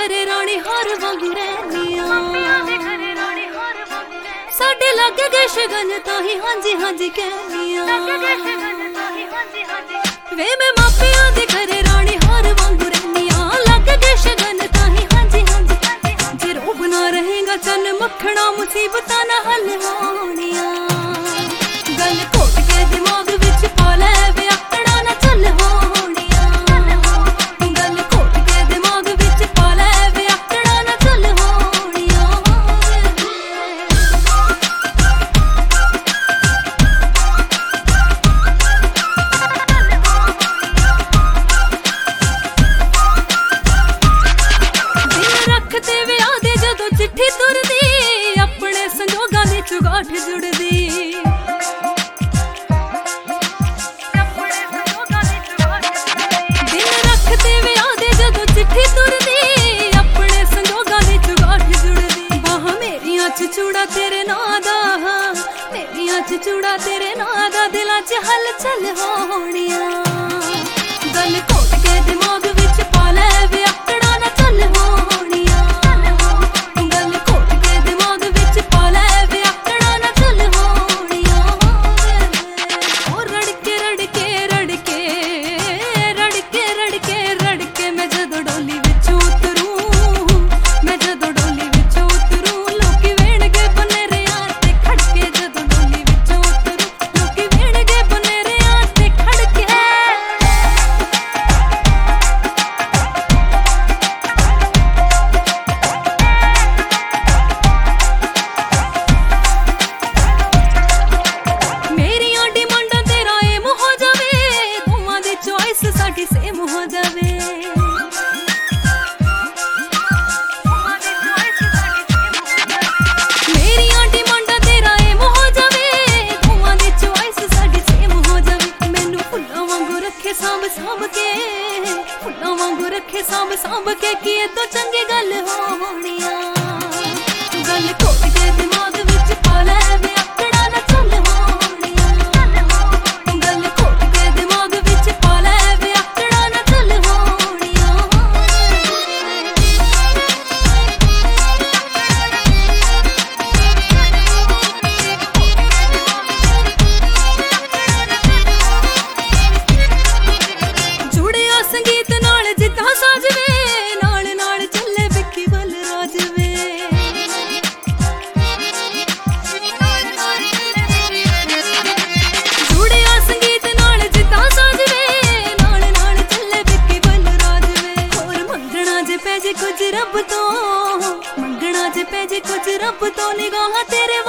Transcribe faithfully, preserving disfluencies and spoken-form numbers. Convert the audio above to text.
घरे रानी हार वांगू रहनिया साडे लग गए शगन ताही हांजी हांजी कहनिया वे मैं मापियां दे घरे रानी हार वांगू रहनिया लग गए शगन ताही हांजी हांजी जे रोब ना रहेगा चल मखना मुसीबतां ना हल होनिया गल घोट के दिमाग विच पा ले वे आकड़ा ना चल होनिया गल घोट के दिमाग विच पा ले वे आकड़ा ना चल होनिया रखते वे आदे जदों चिट्ठी तुरदी अपने संजोगां दी चुगाठ जुड़दी दिन रखते वे आदे जदों चिट्ठी तुरदी अपने संजोगां दी चुगाठ जुड़दी बाह मेरियां च चूड़ा तेरे नां दा मेरियां च चूड़ा तेरे नां दा दिलां च हलचल होनिया गल घोट के दिमाग विच पा ले वे आकड़ा ना चल होनिया गल घोट के दिमाग विच पा ले वे आकड़ा ना चल होनिया ओ रड़के रड़के रड़के रड़के रड़के रड़के मैं जदों डोली विच उतरूं मैं जदों डोली विच उतरूं लोकी वेणगे बनेरियां ते खड़के जदों डोली विच उतरूं लोकी वेणगे बनेरियां ते खड़के मेरियां डिमांडां तेरा एम हो जावे दोवां दी चॉइस साडी सेम हो जावे मेरियां डिमांडां तेरा एम हो जावे दोवां दी चॉइस साडी सेम हो जावे मैनू फुल्लां वांगू रखे सांभ सांभ के फुल्लां वांगू रखे सांभ सांभ के की ए तो चंगी गल होनिया गल घोट के दिमाग विच पा ले वे आकड़ा ना चल होनिया गल घोट के दिमाग विच पा ले वे आकड़ा ना चल होनिया जुड़िया संगीत नाल जिद्दां साजवे नाल नाल ਚੱਲੇ ਵਿੱਕੀ ਵੱਲ ਰਾਜਵੇ जुड़िया संगीत नाल जिद्दां साजवे नाल नाल ਚੱਲੇ ਵਿੱਕੀ ਵੱਲ ਰਾਜਵੇ ਹੋਰ ਮੰਗਣਾ ਜੇ ਪੈ ਜੇ ਕੁਝ ਰੱਬ ਤੋਂ ਮੰਗਣਾ ਜੇ ਪੈ ਜੇ ਕੁਝ ਰੱਬ ਤੋਂ ਨਿਗਾਹਾਂ ਤੇਰੇ